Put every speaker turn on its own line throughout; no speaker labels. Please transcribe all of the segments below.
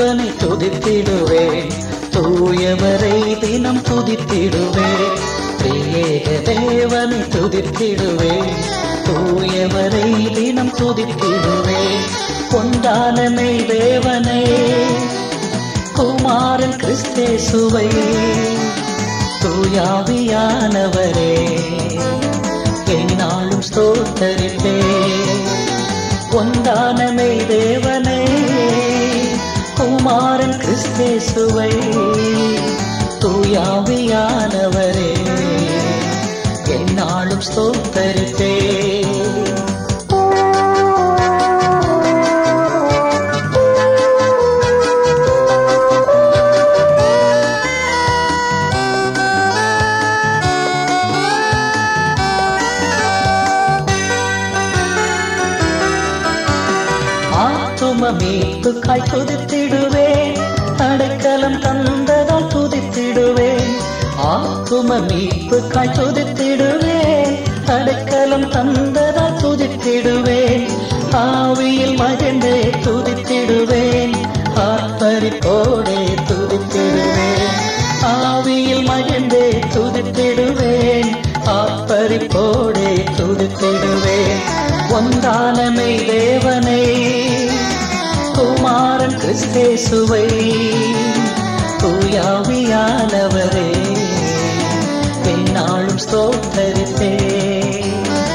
தேவனை துதித்திடுவேன், தூயவரை தினம் துதித்திடுவேன். திரியேக தேவனை துதித்திடுவேன், தூயவரை தினம் துதித்திடுவேன். பொன்தானமை தேவனை, குமாரன் கிறிஸ்தேசுவை, தூயாவியானவரே என்னாலும் ஸ்தோத்தரிப்பேன். பொன்தானமை தேவனை, குமாரன் கிறிஸ்தேசுவை, தூயாவியானவரே என்னாலும் ஸ்தோத்தரிப்பேன். மீட்புக்காய் துதித்திடுவேன், அடைக்கலம் தந்ததால் துதித்திடுவேன். ஆத்தும மீட்புக்காய் துதித்திடுவேன், அடைக்கலம் தந்ததால் துதித்திடுவேன். ஆவியில் மகிழ்ந்தே துதித்திடுவேன், ஆர்ப்பரிப்போடே துதித்திடுவேன். ஆவியில் மகிழ்ந்தே துதித்திடுவேன், ஆர்ப்பரிப்போடே துதித்திடுவேன். ஒன்றானமை தேவனை, குமாரன் கிறிஸ்தேசுவை, தூயாவியானவரே என்னாலும் ஸ்தோத்தரிப்பேன்.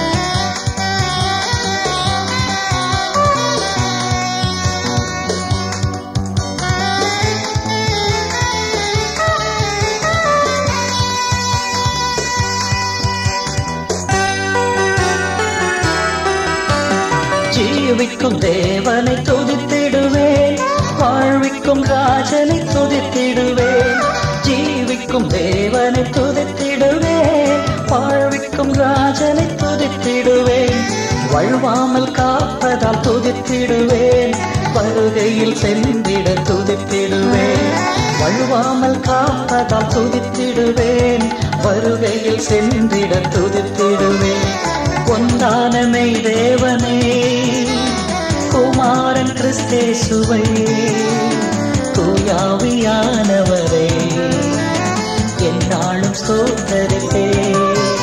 ஜீவிக்கும் தேவனை துதித்திடுவேன், வாழ்விக்கும் ராஜனை துதித்திடுவேன். ஜீவிக்கும் தேவனை துதித்திடுவேன், வாழ்விக்கும் ராஜனை துதித்திடுவேன். வழுவாமல் காப்பதால் துதித்திடுவேன், வருகையில் சென்றிட துதித்திடுவேன். வழுவாமல் காப்பதால் துதித்திடுவேன், வருகையில் சென்றிட துதித்திடுவேன். ஒன்றானமை தேவனே, குமாரன் கிறிஸ்தேசுவை, தூயாவியானவரே என்னாலும் ஸ்தோத்தரிப்பேன்.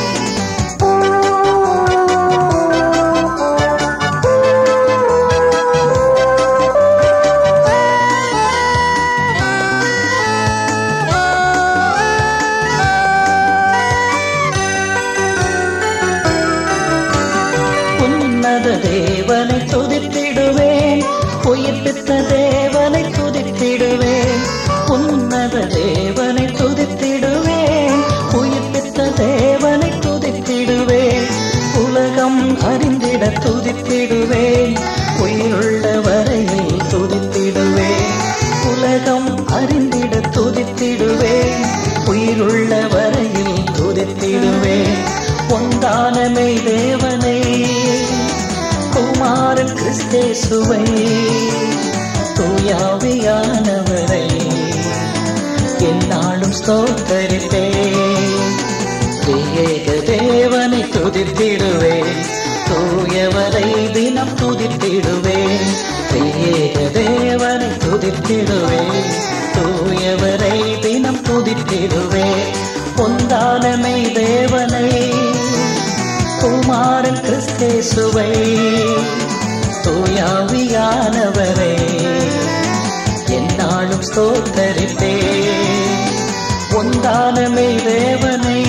தேவனை துதித்திடுவேன், உயிர்ப்பித்த தேவனை துதித்திடுவேன். உன்னத தேவனை துதித்திடுவேன், உயிர்ப்பித்த தேவனை துதித்திடுவேன். உலகம் அறிந்திட துதித்திடுவேன், உயிருள்ள வரையில் துதித்திடுவேன். உலகம் அறிந்திட துதித்திடுவேன், உயிருள்ள வரையில் துதித்திடுவேன். ஒன்றானமை தேவனை, குமாரன் கிறிஸ்தேசுவை, தூயாவியானவரை என்னாலும் ஸ்தோத்தரிப்பேன். திரியேக தேவனை துதித்திடுவேன், தூயவரை தினம் துதித்திடுவேன். திரியேக தேவனை துதித்திடுவேன், தூயவரை தினம் துதித்திடுவேன். ஒன்றானமை தேவனை, குமாரன் கிறிஸ்தேசுவை, தூயாவியானவரை என்னாலும் ஸ்தோத்தரிப்பேன். ஒன்றானமை தேவனை,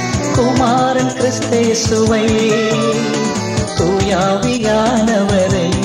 குமாரன் கிறிஸ்தேசுவை, தூயாவியானவரை